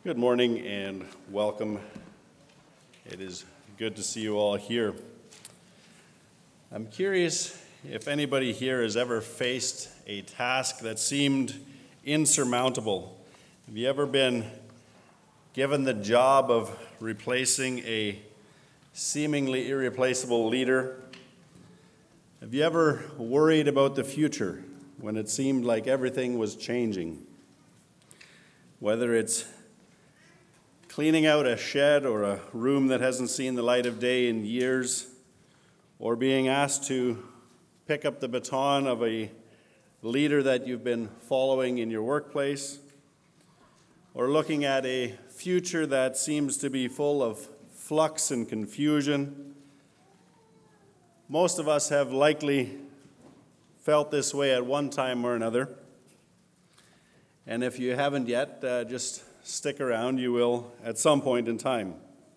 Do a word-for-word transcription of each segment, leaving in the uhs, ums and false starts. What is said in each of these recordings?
Good morning and welcome. It is good to see you all here. I'm curious if anybody here has ever faced a task that seemed insurmountable. Have you ever been given the job of replacing a seemingly irreplaceable leader? Have you ever worried about the future when it seemed like everything was changing? Whether it's cleaning out a shed or a room that hasn't seen the light of day in years, or being asked to pick up the baton of a leader that you've been following in your workplace, or looking at a future that seems to be full of flux and confusion. Most of us have likely felt this way at one time or another. And if you haven't yet, uh, just stick around, you will at some point in time.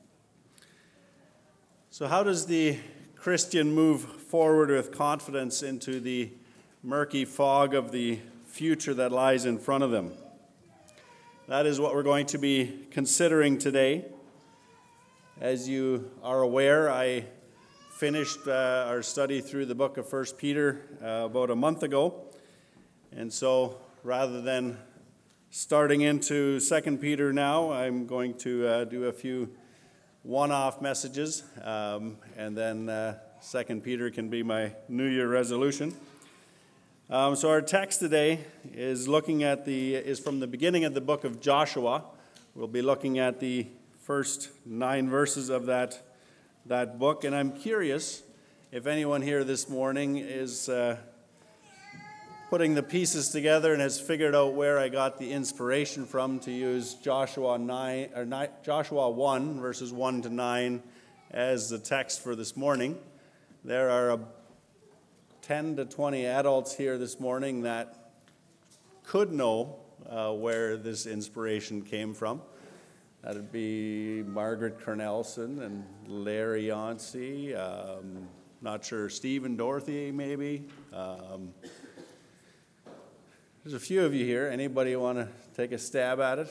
So how does the Christian move forward with confidence into the murky fog of the future that lies in front of them? That is what we're going to be considering today. As you are aware, I finished uh, our study through the book of First Peter uh, about a month ago. And so rather than starting into Second Peter now, I'm going to uh, do a few one-off messages, um, and then uh, Second Peter can be my New Year resolution. Um, so our text today is looking at the is from the beginning of the book of Joshua. We'll be looking at the first nine verses of that that book, and I'm curious if anyone here this morning is Uh, putting the pieces together and has figured out where I got the inspiration from to use Joshua nine or nine, Joshua one verses one to nine as the text for this morning. There are a ten to twenty adults here this morning that could know uh, where this inspiration came from. That'd be Margaret Cornelson and Larry Yancey. Um, not sure, Stephen Dorothy maybe. Um, There's a few of you here. Anybody want to take a stab at it?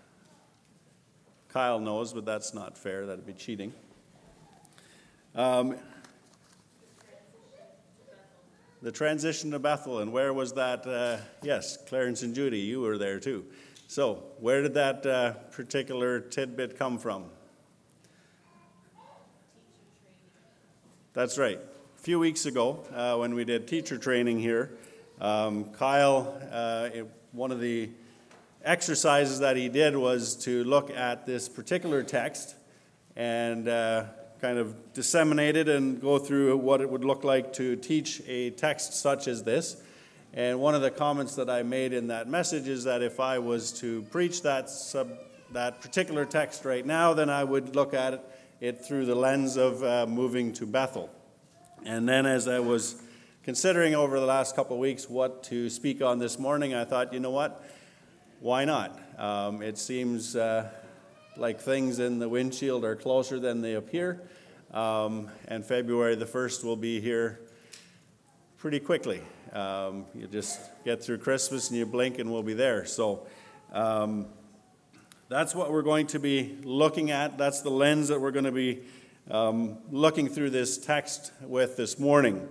Kyle knows, but that's not fair. That'd be cheating. Um, the transition to Bethel, and where was that? Uh, yes, Clarence and Judy, you were there too. So, where did that uh, particular tidbit come from? That's right. A few weeks ago, uh, when we did teacher training here, Um, Kyle, uh, it, one of the exercises that he did was to look at this particular text and uh, kind of disseminate it and go through what it would look like to teach a text such as this. And one of the comments that I made in that message is that if I was to preach that sub, that particular text right now, then I would look at it, it through the lens of uh, moving to Bethel. And then as I was considering over the last couple of weeks what to speak on this morning, I thought, you know what, why not? Um, it seems uh, like things in the windshield are closer than they appear, um, and February the first will be here pretty quickly. Um, you just get through Christmas and you blink and we'll be there. So um, that's what we're going to be looking at. That's the lens that we're going to be um, looking through this text with this morning.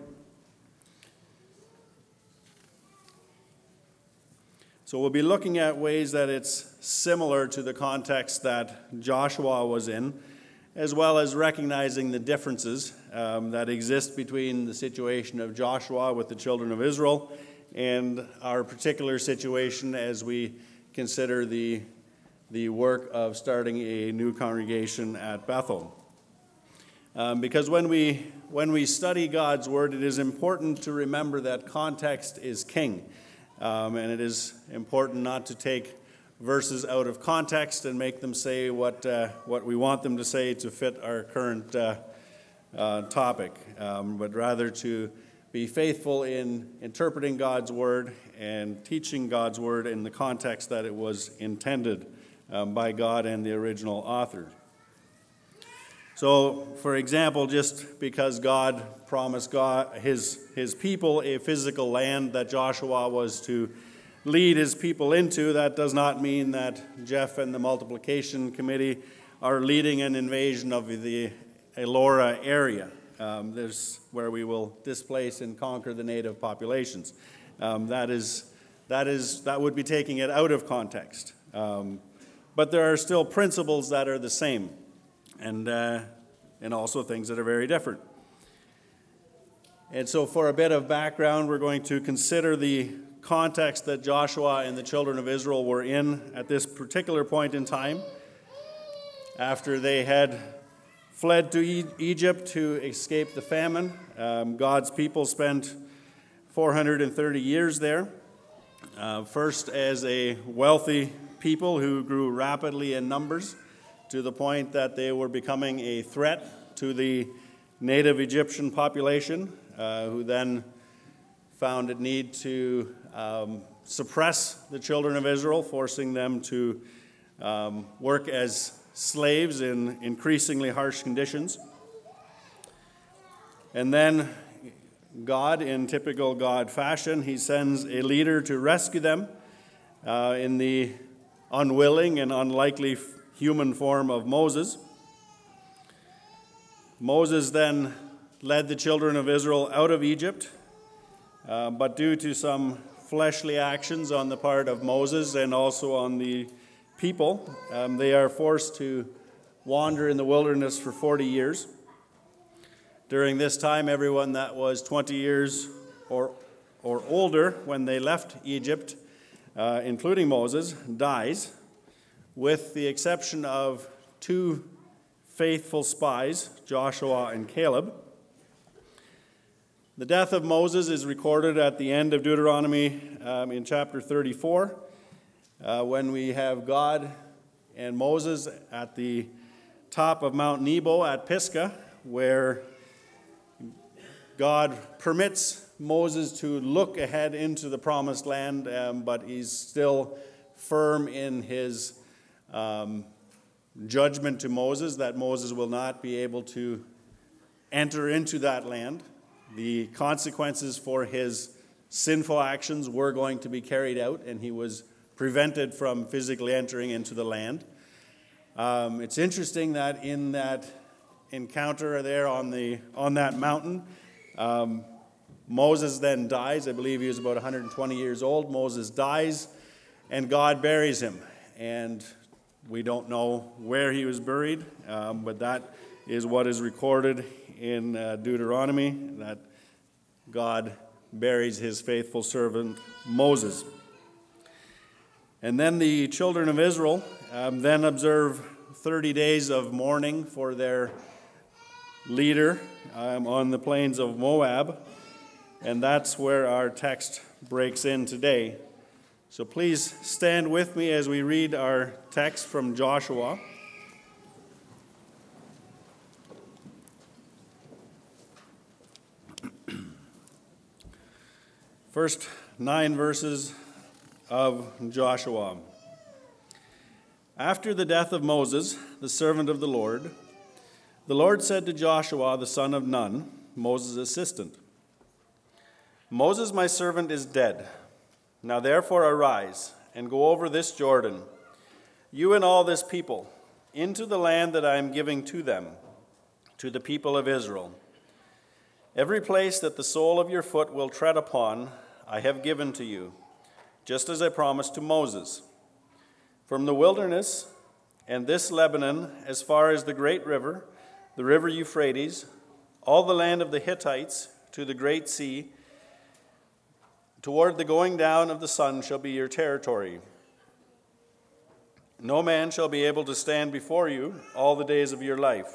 So we'll be looking at ways that it's similar to the context that Joshua was in, as well as recognizing the differences um, that exist between the situation of Joshua with the children of Israel and our particular situation as we consider the, the work of starting a new congregation at Bethel. Um, because when we, when we study God's Word, it is important to remember that context is king. Um, and it is important not to take verses out of context and make them say what uh, what we want them to say to fit our current uh, uh, topic, um, but rather to be faithful in interpreting God's Word and teaching God's Word in the context that it was intended um, by God and the original author. So, for example, just because God promised God his his people a physical land that Joshua was to lead his people into. That does not mean that Jeff and the multiplication committee are leading an invasion of the Elora area. Um, there's where we will displace and conquer the native populations. Um, that is, that is, that would be taking it out of context. Um, but there are still principles that are the same, and uh, and also things that are very different. And so, for a bit of background, we're going to consider the context that Joshua and the children of Israel were in at this particular point in time, after they had fled to e- Egypt to escape the famine. Um, God's people spent four hundred thirty years there, uh, first as a wealthy people who grew rapidly in numbers to the point that they were becoming a threat to the native Egyptian population, uh, who then found it need to um, suppress the children of Israel, forcing them to um, work as slaves in increasingly harsh conditions. And then God, in typical God fashion, he sends a leader to rescue them uh, in the unwilling and unlikely human form of Moses. Moses then led the children of Israel out of Egypt, uh, but due to some fleshly actions on the part of Moses and also on the people, um, they are forced to wander in the wilderness for forty years. During this time, everyone that was twenty years or, or older when they left Egypt, uh, including Moses, dies, with the exception of two faithful spies, Joshua and Caleb. The death of Moses is recorded at the end of Deuteronomy um, in chapter thirty-four, uh, when we have God and Moses at the top of Mount Nebo at Pisgah, where God permits Moses to look ahead into the promised land, um, but he's still firm in his um, judgment to Moses that Moses will not be able to enter into that land. The consequences for his sinful actions were going to be carried out, and he was prevented from physically entering into the land. Um, it's interesting that in that encounter there on the on that mountain, um, Moses then dies. I believe he was about one hundred twenty years old. Moses dies, and God buries him. And we don't know where he was buried, um, but that is what is recorded in uh, Deuteronomy, that God buries his faithful servant Moses. And then the children of Israel um, then observe thirty days of mourning for their leader um, on the plains of Moab, and that's where our text breaks in today. So please stand with me as we read our text from Joshua. First nine verses of Joshua. After the death of Moses, the servant of the Lord, the Lord said to Joshua, the son of Nun, Moses' assistant, "Moses, my servant, is dead. Now therefore arise and go over this Jordan, you and all this people, into the land that I am giving to them, to the people of Israel. Every place that the sole of your foot will tread upon, I have given to you, just as I promised to Moses. From the wilderness and this Lebanon, as far as the great river, the river Euphrates, all the land of the Hittites, to the great sea, toward the going down of the sun shall be your territory. No man shall be able to stand before you all the days of your life.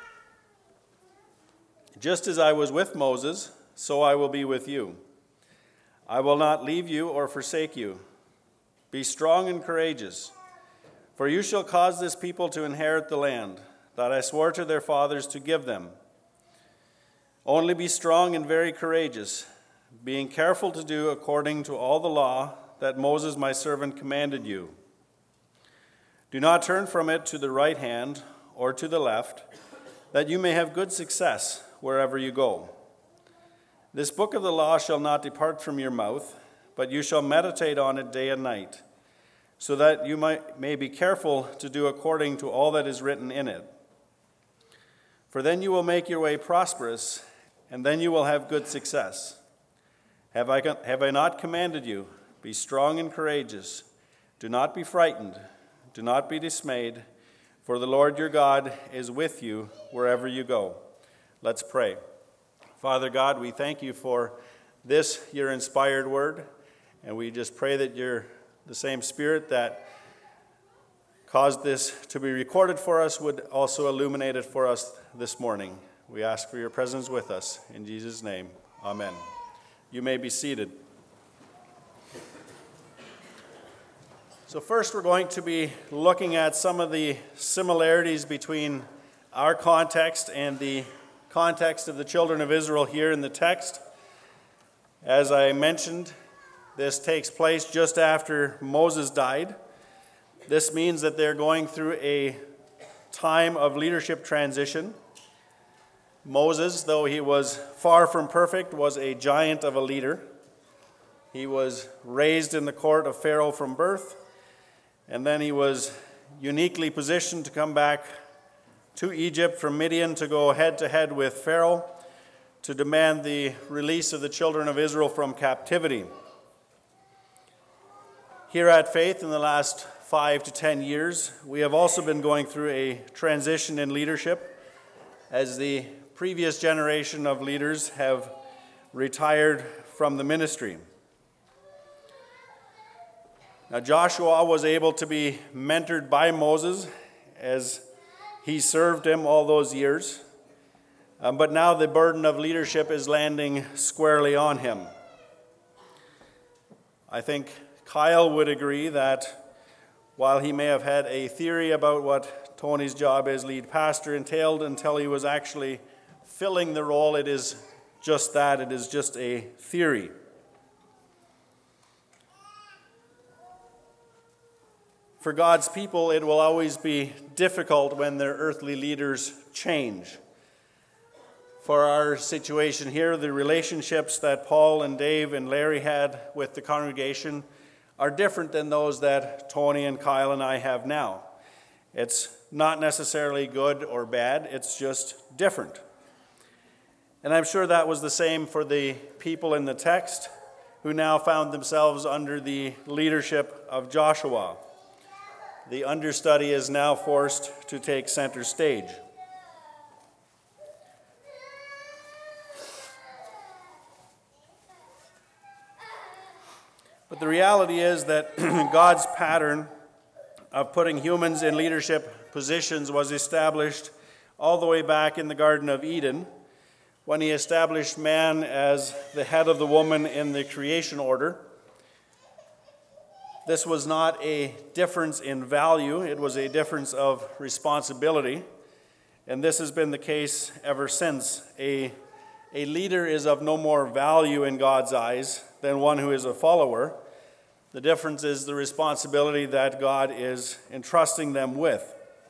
Just as I was with Moses, so I will be with you. I will not leave you or forsake you. Be strong and courageous, for you shall cause this people to inherit the land that I swore to their fathers to give them. Only be strong and very courageous, being careful to do according to all the law that Moses my servant commanded you. Do not turn from it to the right hand or to the left, that you may have good success wherever you go. This book of the law shall not depart from your mouth, but you shall meditate on it day and night, so that you might, may be careful to do according to all that is written in it. For then you will make your way prosperous, and then you will have good success. Have I, have I not commanded you? Be strong and courageous. Do not be frightened. Do not be dismayed, for the Lord your God is with you wherever you go. Let's pray. Father God, we thank you for this, your inspired word, and we just pray that you're the same Spirit that caused this to be recorded for us would also illuminate it for us this morning. We ask for your presence with us. In Jesus' name, amen. You may be seated. So first we're going to be looking at some of the similarities between our context and the context of the children of Israel here in the text. As I mentioned, this takes place just after Moses died. This means that they're going through a time of leadership transition. Moses, though he was far from perfect, was a giant of a leader. He was raised in the court of Pharaoh from birth, and then he was uniquely positioned to come back to Egypt from Midian to go head-to-head with Pharaoh to demand the release of the children of Israel from captivity. Here at Faith, in the last five to ten years, we have also been going through a transition in leadership as the previous generation of leaders have retired from the ministry. Now, Joshua was able to be mentored by Moses as he served him all those years, um, but now the burden of leadership is landing squarely on him. I think Kyle would agree that while he may have had a theory about what Tony's job as lead pastor entailed until he was actually filling the role, it is just that, it is just a theory. For God's people, it will always be difficult when their earthly leaders change. For our situation here, the relationships that Paul and Dave and Larry had with the congregation are different than those that Tony and Kyle and I have now. It's not necessarily good or bad, it's just different. And I'm sure that was the same for the people in the text who now found themselves under the leadership of Joshua. The understudy is now forced to take center stage. But the reality is that God's pattern of putting humans in leadership positions was established all the way back in the Garden of Eden, when he established man as the head of the woman in the creation order. This was not a difference in value, it was a difference of responsibility. And this has been the case ever since. A, a leader is of no more value in God's eyes than one who is a follower. The difference is the responsibility that God is entrusting them with.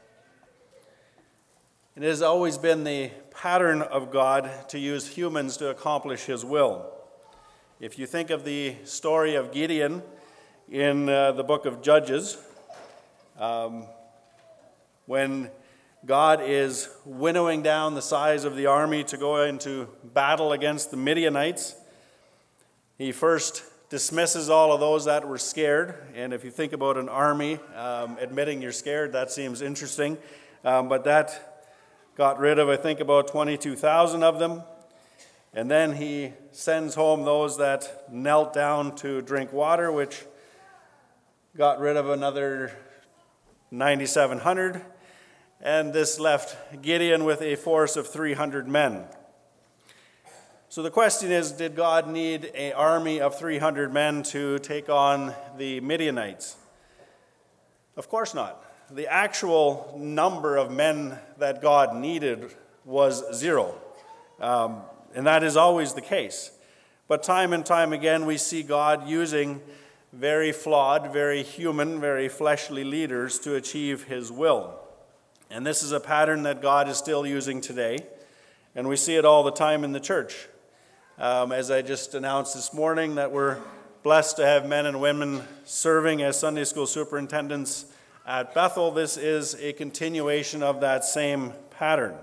It has always been the pattern of God to use humans to accomplish his will. If you think of the story of Gideon in uh, the book of Judges, um, when God is winnowing down the size of the army to go into battle against the Midianites, he first dismisses all of those that were scared. And if you think about an army um, admitting you're scared, that seems interesting. Um, but that got rid of, I think, about twenty-two thousand of them. And then he sends home those that knelt down to drink water, which got rid of another nine thousand seven hundred. And this left Gideon with a force of three hundred men. So the question is, did God need an army of three hundred men to take on the Midianites? Of course not. The actual number of men that God needed was zero. Um, and that is always the case. But time and time again, we see God using very flawed, very human, very fleshly leaders to achieve his will. And this is a pattern that God is still using today. And we see it all the time in the church. Um, as I just announced this morning, that we're blessed to have men and women serving as Sunday school superintendents at Bethel. This is a continuation of that same pattern.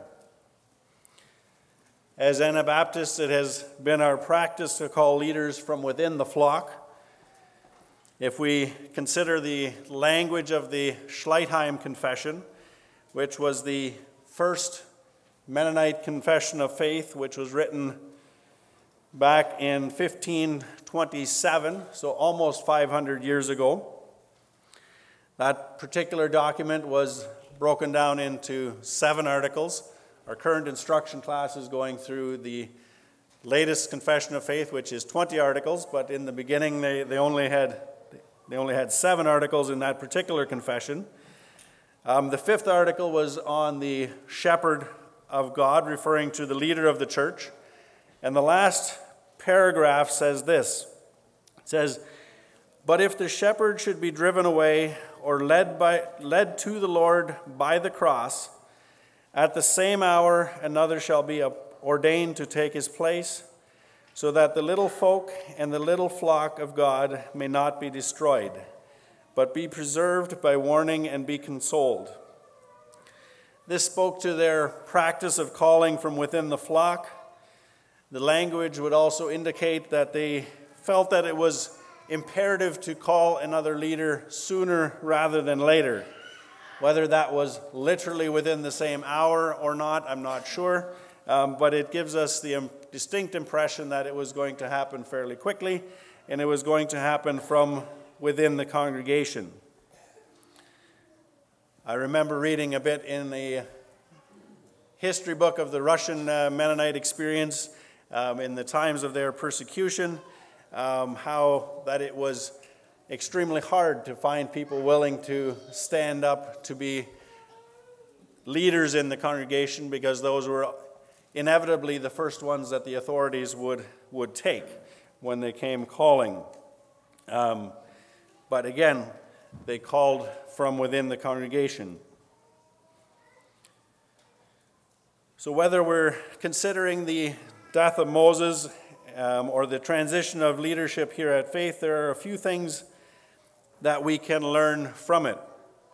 As Anabaptists, it has been our practice to call leaders from within the flock. If we consider the language of the Schleitheim Confession, which was the first Mennonite confession of faith, which was written back in fifteen twenty-seven, so almost five hundred years ago. That particular document was broken down into seven articles. Our current instruction class is going through the latest confession of faith, which is twenty articles, but in the beginning they, they only had they only had seven articles in that particular confession. Um, the fifth article was on the shepherd of God, referring to the leader of the church. And the last paragraph says this. It says, "But if the shepherd should be driven away or led by led to the Lord by the cross, at the same hour another shall be ordained to take his place, so that the little folk and the little flock of God may not be destroyed, but be preserved by warning and be consoled." This spoke to their practice of calling from within the flock. The language would also indicate that they felt that it was imperative to call another leader sooner rather than later. Whether that was literally within the same hour or not, I'm not sure, um, but it gives us the um, distinct impression that it was going to happen fairly quickly, and it was going to happen from within the congregation. I remember reading a bit in a history book of the Russian uh, Mennonite experience um, in the times of their persecution, um, how that it was extremely hard to find people willing to stand up to be leaders in the congregation, because those were inevitably the first ones that the authorities would, would take when they came calling. Um, but again, they called from within the congregation. So whether we're considering the death of Moses um, or the transition of leadership here at Faith, there are a few things that we can learn from it.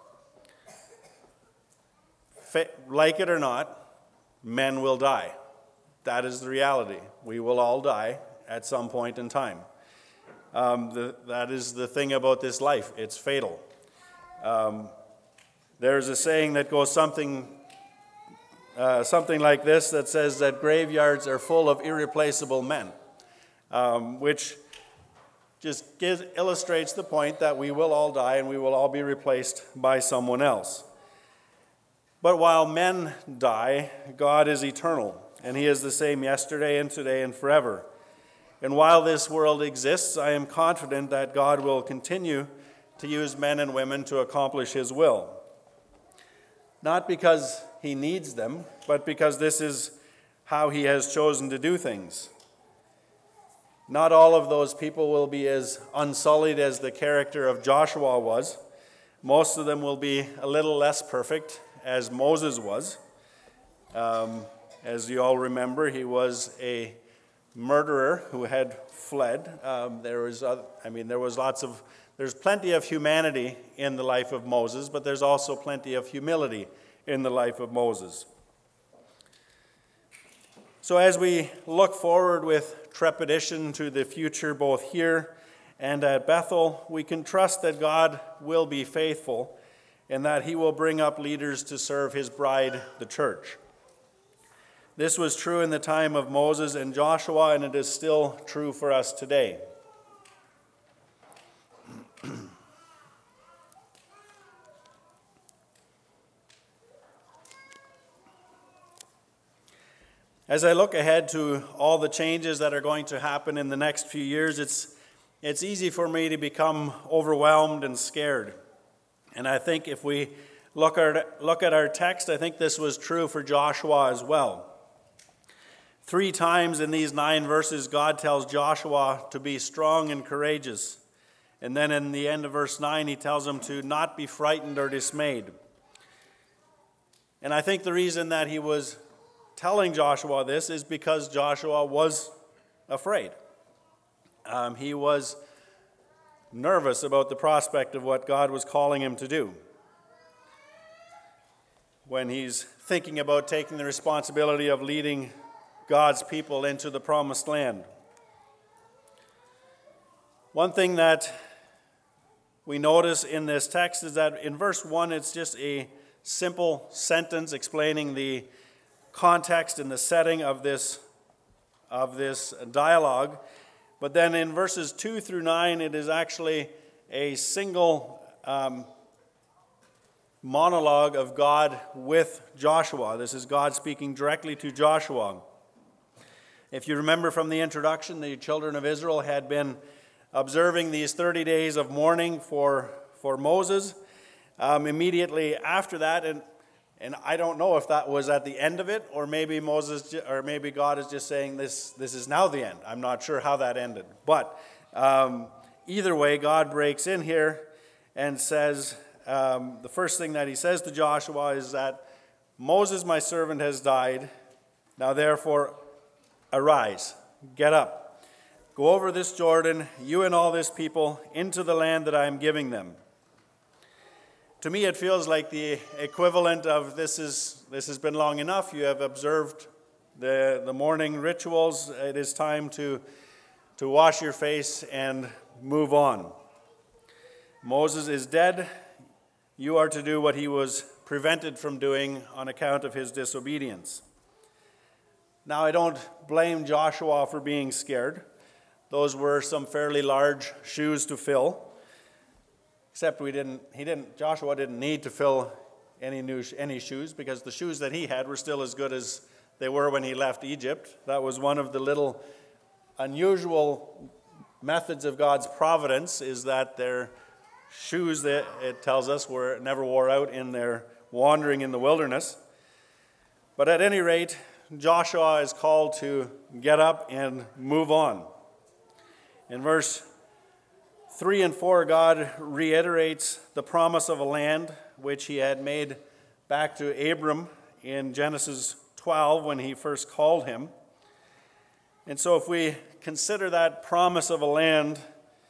Like it or not, men will die. That is the reality. We will all die at some point in time. Um, the, that is the thing about this life. It's fatal. Um, there's a saying that goes something uh, something like this, that says that graveyards are full of irreplaceable men, um, which just gives, illustrates the point that we will all die and we will all be replaced by someone else. But while men die, God is eternal, and he is the same yesterday and today and forever. And while this world exists, I am confident that God will continue to use men and women to accomplish his will. Not because he needs them, but because this is how he has chosen to do things. Not all of those people will be as unsullied as the character of Joshua was. Most of them will be a little less perfect, as Moses was. Um, as you all remember, he was a murderer who had fled. Um, there was, uh, I mean, there was lots of, there's plenty of humanity in the life of Moses, but there's also plenty of humility in the life of Moses. So as we look forward with trepidation to the future, both here and at Bethel, we can trust that God will be faithful and that he will bring up leaders to serve his bride, the church. This was true in the time of Moses and Joshua, and it is still true for us today. As I look ahead to all the changes that are going to happen in the next few years, it's, it's easy for me to become overwhelmed and scared. And I think if we look at, look at our text, I think this was true for Joshua as well. Three times in these nine verses, God tells Joshua to be strong and courageous. And then in the end of verse nine, he tells him to not be frightened or dismayed. And I think the reason that he was telling Joshua this is because Joshua was afraid. Um, he was nervous about the prospect of what God was calling him to do when he's thinking about taking the responsibility of leading God's people into the promised land. One thing that we notice in this text is that in verse one, it's just a simple sentence explaining the context and the setting of this, of this dialogue. But then in verses two through nine, it is actually a single um, monologue of God with Joshua. This is God speaking directly to Joshua. If you remember from the introduction, the children of Israel had been observing these thirty days of mourning for, for Moses. Um, immediately after that, and and I don't know if that was at the end of it, or maybe Moses, or maybe God is just saying this, this is now the end. I'm not sure how that ended. But um, either way, God breaks in here and says, um, the first thing that he says to Joshua is that Moses, my servant, has died. Now therefore, arise, get up, go over this Jordan, you and all this people, into the land that I am giving them. To me, it feels like the equivalent of this is this has been long enough. You have observed the, the morning rituals. It is time to, to wash your face and move on. Moses is dead. You are to do what he was prevented from doing on account of his disobedience. Now, I don't blame Joshua for being scared. Those were some fairly large shoes to fill. Except we didn't, he didn't, Joshua didn't need to fill any new any shoes, because the shoes that he had were still as good as they were when he left Egypt. That was one of the little unusual methods of God's providence, is that their shoes, that it tells us, were never wore out in their wandering in the wilderness. But at any rate, Joshua is called to get up and move on. In verse three and four, God reiterates the promise of a land which he had made back to Abram in Genesis twelve when he first called him. And so if we consider that promise of a land,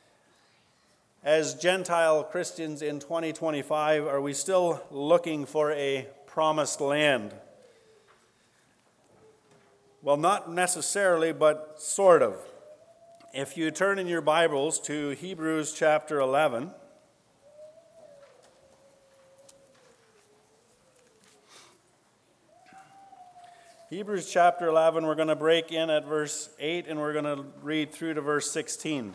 as Gentile Christians in twenty twenty-five, are we still looking for a promised land? Well, not necessarily, but sort of. If you turn in your Bibles to Hebrews chapter eleven, Hebrews chapter eleven, we're going to break in at verse eight, and we're going to read through to verse sixteen.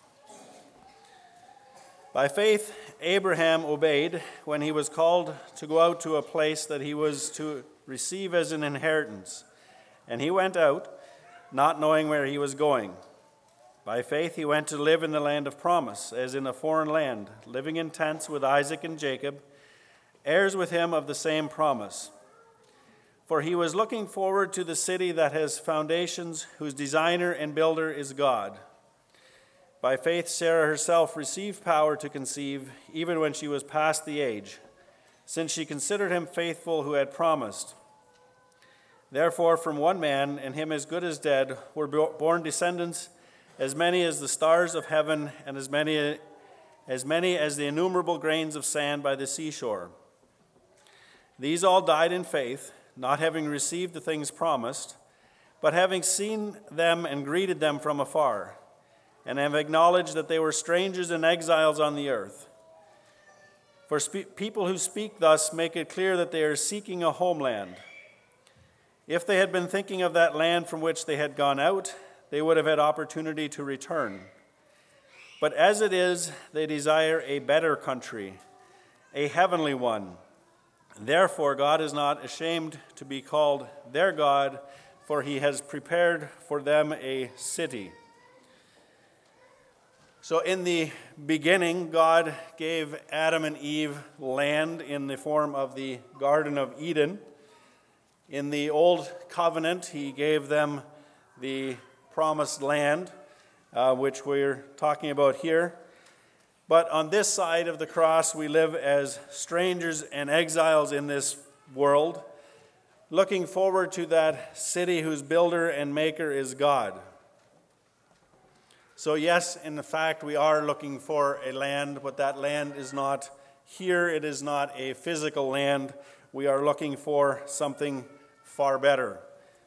By faith, Abraham obeyed when he was called to go out to a place that he was to receive as an inheritance. And he went out, not knowing where he was going. By faith, he went to live in the land of promise, as in a foreign land, living in tents with Isaac and Jacob, heirs with him of the same promise. For he was looking forward to the city that has foundations, whose designer and builder is God. By faith, Sarah herself received power to conceive, even when she was past the age, since she considered him faithful who had promised. Therefore, from one man, and him as good as dead, were born descendants, as many as the stars of heaven, and as many as many as the innumerable grains of sand by the seashore. These all died in faith, not having received the things promised, but having seen them and greeted them from afar, and have acknowledged that they were strangers and exiles on the earth. For spe- people who speak thus make it clear that they are seeking a homeland. If they had been thinking of that land from which they had gone out, they would have had opportunity to return. But as it is, they desire a better country, a heavenly one. Therefore, God is not ashamed to be called their God, for he has prepared for them a city. So in the beginning, God gave Adam and Eve land in the form of the Garden of Eden. In the Old Covenant, he gave them the promised land, uh, which we're talking about here. But on this side of the cross, we live as strangers and exiles in this world, looking forward to that city whose builder and maker is God. So yes, in fact, we are looking for a land, but that land is not here. It is not a physical land. We are looking for something far better.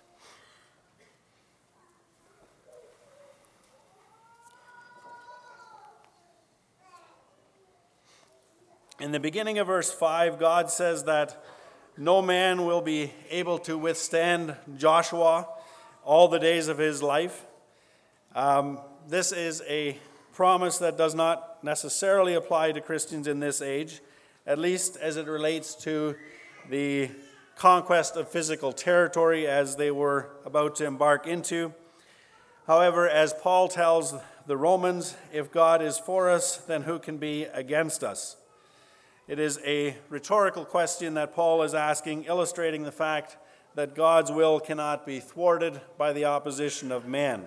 In the beginning of verse five, God says that no man will be able to withstand Joshua all the days of his life. Um, this is a promise that does not necessarily apply to Christians in this age, at least as it relates to the conquest of physical territory as they were about to embark into. However, as Paul tells the Romans, if God is for us, then who can be against us? It is a rhetorical question that Paul is asking, illustrating the fact that God's will cannot be thwarted by the opposition of man.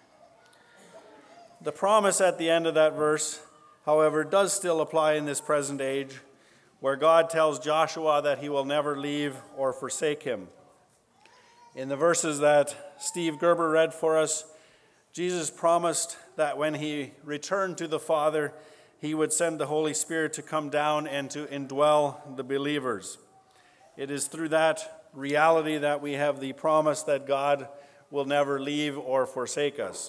The promise at the end of that verse, however, does still apply in this present age, where God tells Joshua that he will never leave or forsake him. In the verses that Steve Gerber read for us, Jesus promised that when he returned to the Father, he would send the Holy Spirit to come down and to indwell the believers. It is through that reality that we have the promise that God will never leave or forsake us.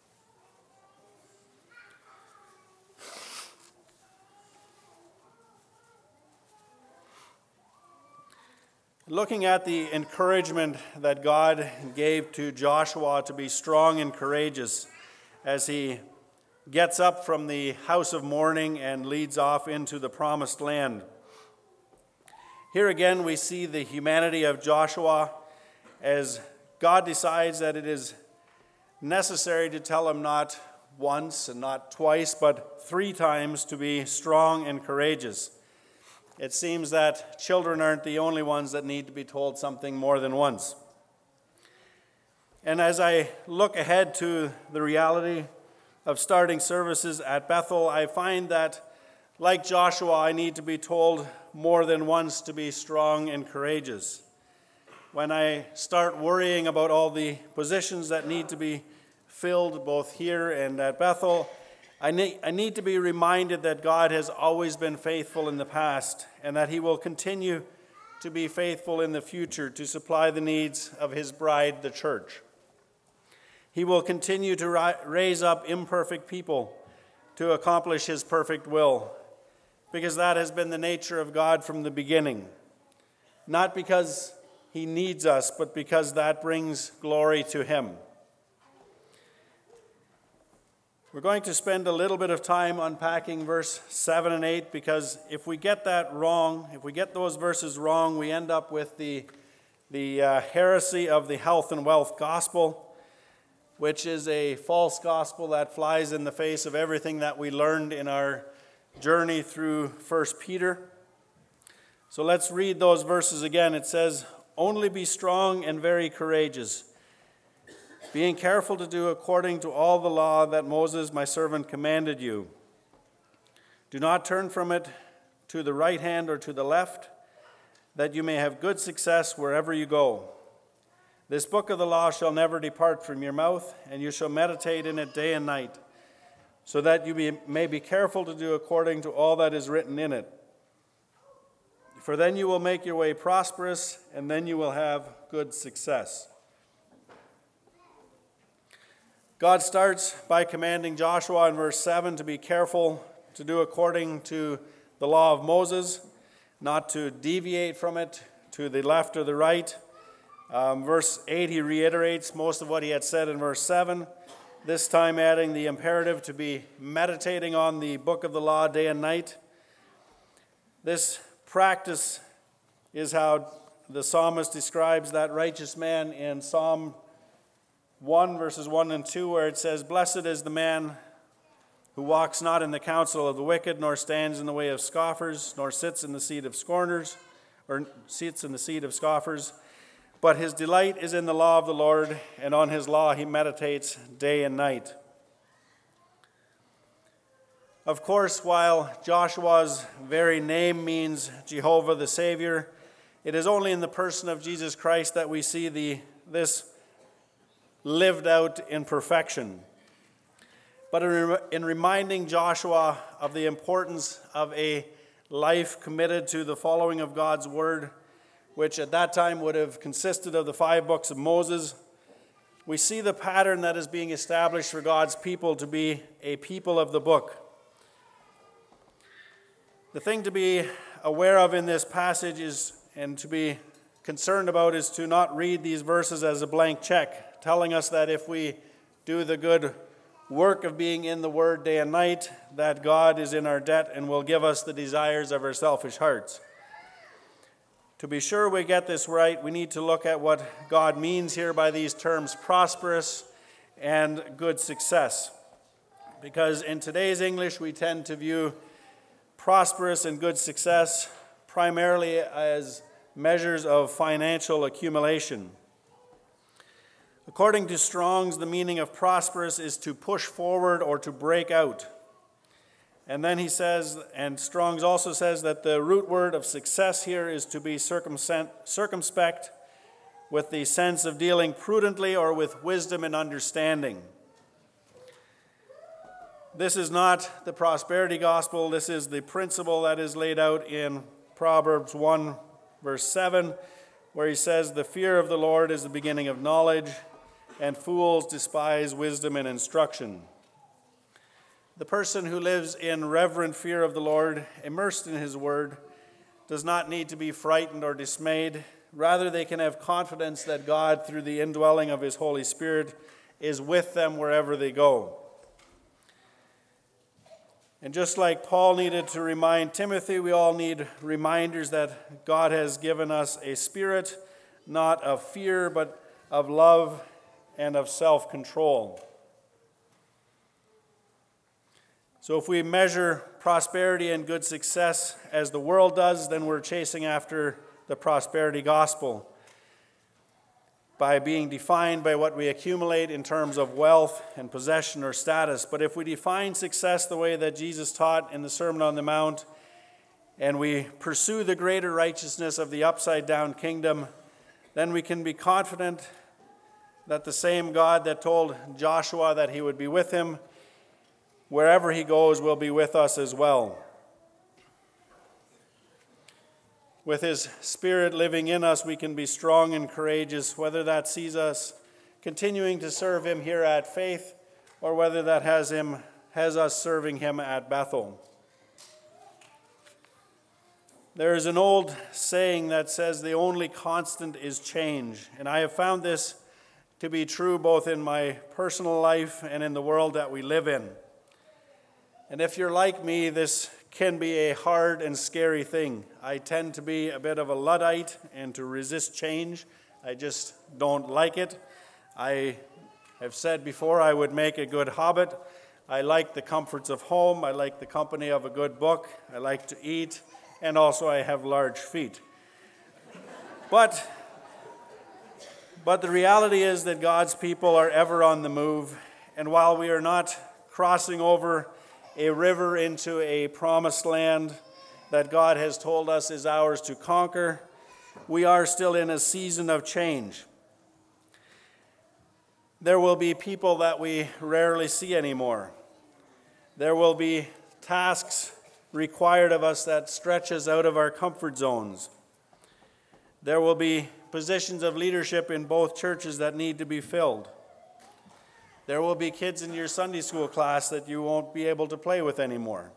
Looking at the encouragement that God gave to Joshua to be strong and courageous as he gets up from the house of mourning and leads off into the promised land. Here again we see the humanity of Joshua as God decides that it is necessary to tell him not once and not twice, but three times to be strong and courageous. It seems that children aren't the only ones that need to be told something more than once. And as I look ahead to the reality of starting services at Bethel, I find that, like Joshua, I need to be told more than once to be strong and courageous. When I start worrying about all the positions that need to be filled both here and at Bethel, I need, I need to be reminded that God has always been faithful in the past and that he will continue to be faithful in the future to supply the needs of his bride, the church. He will continue to ri- raise up imperfect people to accomplish his perfect will, because that has been the nature of God from the beginning. Not because he needs us, but because that brings glory to him. We're going to spend a little bit of time unpacking verse seven and eight, because if we get that wrong, if we get those verses wrong, we end up with the, the uh, heresy of the health and wealth gospel, which is a false gospel that flies in the face of everything that we learned in our journey through First Peter. So let's read those verses again. It says, "Only be strong and very courageous, being careful to do according to all the law that Moses, my servant, commanded you. Do not turn from it to the right hand or to the left, that you may have good success wherever you go. This book of the law shall never depart from your mouth, and you shall meditate in it day and night, so that you be, may be careful to do according to all that is written in it. For then you will make your way prosperous, and then you will have good success." God starts by commanding Joshua in verse seven to be careful to do according to the law of Moses, not to deviate from it to the left or the right. Um, verse eight, he reiterates most of what he had said in verse seven, this time adding the imperative to be meditating on the book of the law day and night. This practice is how the psalmist describes that righteous man in Psalm one, verses one and two, where it says, "Blessed is the man who walks not in the counsel of the wicked, nor stands in the way of scoffers, nor sits in the seat of scorners, or sits in the seat of scoffers. But his delight is in the law of the Lord, and on his law he meditates day and night." Of course, while Joshua's very name means Jehovah the Savior, it is only in the person of Jesus Christ that we see the this lived out in perfection. but in reminding Joshua of the importance of a life committed to the following of God's word, which at that time would have consisted of the five books of Moses, we see the pattern that is being established for God's people to be a people of the book. The thing to be aware of in this passage is, and to be concerned about, is to not read these verses as a blank check, telling us that if we do the good work of being in the Word day and night, that God is in our debt and will give us the desires of our selfish hearts. To be sure we get this right, we need to look at what God means here by these terms prosperous and good success. Because in today's English, we tend to view prosperous and good success primarily as measures of financial accumulation. According to Strong's, the meaning of prosperous is to push forward or to break out. And then he says, and Strong's also says, that the root word of success here is to be circumspect, with the sense of dealing prudently or with wisdom and understanding. This is not the prosperity gospel. This is the principle that is laid out in Proverbs one, verse seven, where he says, "The fear of the Lord is the beginning of knowledge, and fools despise wisdom and instruction." The person who lives in reverent fear of the Lord, immersed in his word, does not need to be frightened or dismayed. Rather, they can have confidence that God, through the indwelling of his Holy Spirit, is with them wherever they go. And just like Paul needed to remind Timothy, we all need reminders that God has given us a spirit, not of fear, but of love and of self-control. So if we measure prosperity and good success as the world does, then we're chasing after the prosperity gospel by being defined by what we accumulate in terms of wealth and possession or status. But if we define success the way that Jesus taught in the Sermon on the Mount, and we pursue the greater righteousness of the upside-down kingdom, then we can be confident that the same God that told Joshua that he would be with him wherever he goes will be with us as well. With his Spirit living in us, we can be strong and courageous, whether that sees us continuing to serve him here at Faith, or whether that has him has us serving him at Bethel. There is an old saying that says the only constant is change, and I have found this to be true both in my personal life and in the world that we live in. And if you're like me, this can be a hard and scary thing. I tend to be a bit of a Luddite and to resist change. I just don't like it. I have said before I would make a good hobbit. I like the comforts of home. I like the company of a good book. I like to eat. And also I have large feet. But, but the reality is that God's people are ever on the move. And while we are not crossing over a river into a promised land that God has told us is ours to conquer, we are still in a season of change. There will be people that we rarely see anymore. There will be tasks required of us that stretch us out of our comfort zones. There will be positions of leadership in both churches that need to be filled. There will be kids in your Sunday school class that you won't be able to play with anymore.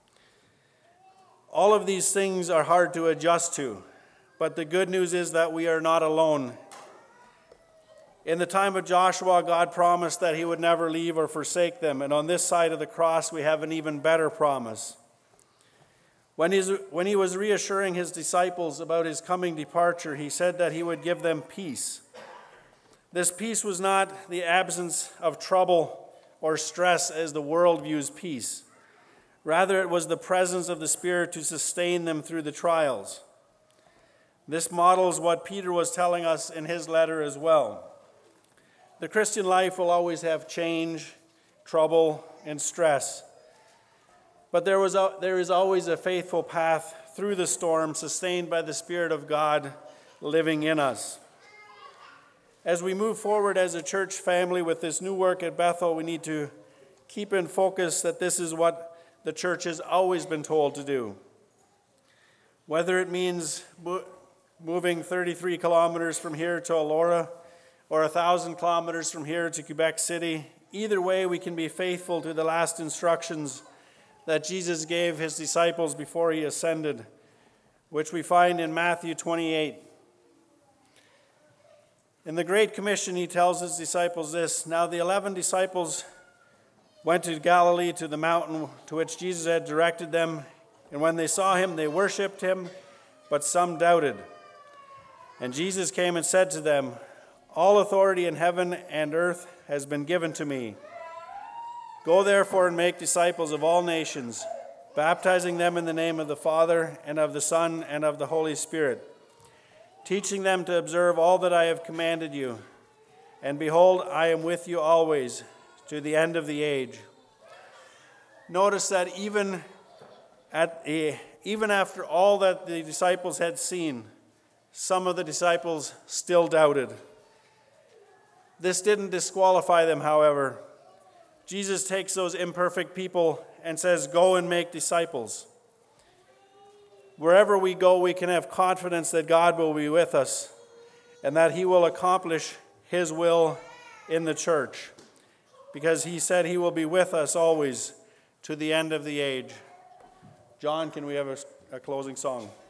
All of these things are hard to adjust to, but the good news is that we are not alone. In the time of Joshua, God promised that he would never leave or forsake them, and on this side of the cross, we have an even better promise. When, he's, when he was reassuring his disciples about his coming departure, he said that he would give them peace. This peace was not the absence of trouble or stress as the world views peace. Rather, it was the presence of the Spirit to sustain them through the trials. This models what Peter was telling us in his letter as well. The Christian life will always have change, trouble, and stress. But there, was a, there is always a faithful path through the storm, sustained by the Spirit of God living in us. As we move forward as a church family with this new work at Bethel, we need to keep in focus that this is what the church has always been told to do. Whether it means mo- moving thirty-three kilometers from here to Elora or one thousand kilometers from here to Quebec City, either way we can be faithful to the last instructions that Jesus gave his disciples before he ascended, which we find in Matthew twenty-eight. In the Great Commission, he tells his disciples this: "Now the eleven disciples went to Galilee to the mountain to which Jesus had directed them, and when they saw him, they worshipped him, but some doubted. And Jesus came and said to them, 'All authority in heaven and earth has been given to me. Go therefore and make disciples of all nations, baptizing them in the name of the Father and of the Son and of the Holy Spirit, teaching them to observe all that I have commanded you. And behold, I am with you always to the end of the age.'" Notice that even at a, even after all that the disciples had seen, some of the disciples still doubted. This didn't disqualify them, however. Jesus takes those imperfect people and says, "Go and make disciples." Wherever we go, we can have confidence that God will be with us and that he will accomplish his will in the church, because he said he will be with us always to the end of the age. John, can we have a, a closing song?